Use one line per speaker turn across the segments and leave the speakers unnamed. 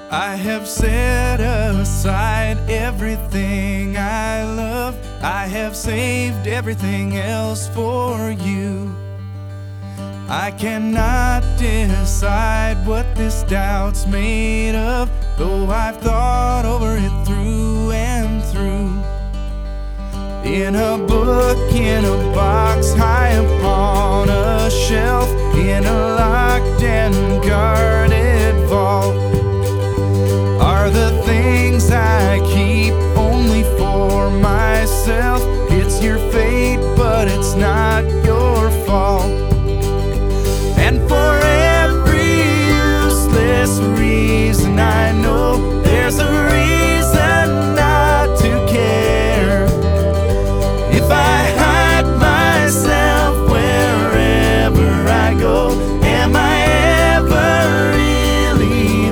I have set aside everything I love. I have saved everything else for you. I cannot decide what this doubt's made of, though I've thought over it through and through. In a book, in a box, high upon a shelf, in a locked and guarded vault, are the things I keep only for myself. It's your fate, but it's not your fault. And for every useless reason, I know there's a reason not to care. If I hide myself wherever I go, am I ever really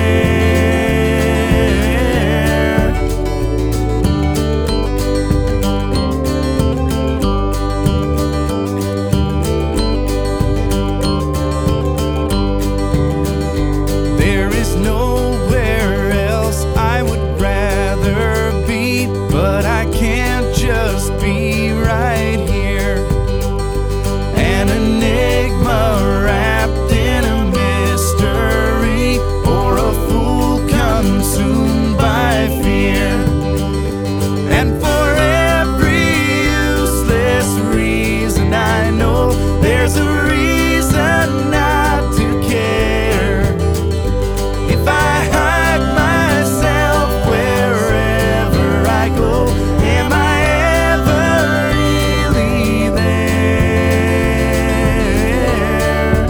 there? There is nowhere else I would rather be, but I can't just be right here. An enigma wrapped in a mystery, or a fool consumed by fear. And for every useless reason, I know there's a reason not to care. If I hide myself wherever I go, am I ever really there?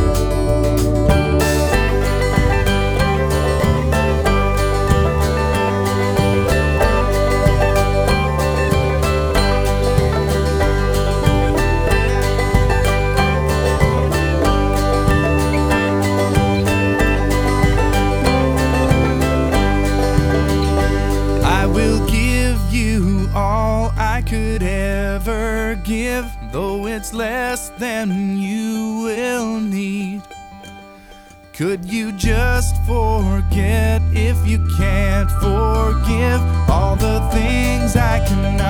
I will give you all I could ever give, though it's less than you will need. Could you just forget if you can't forgive all the things I cannot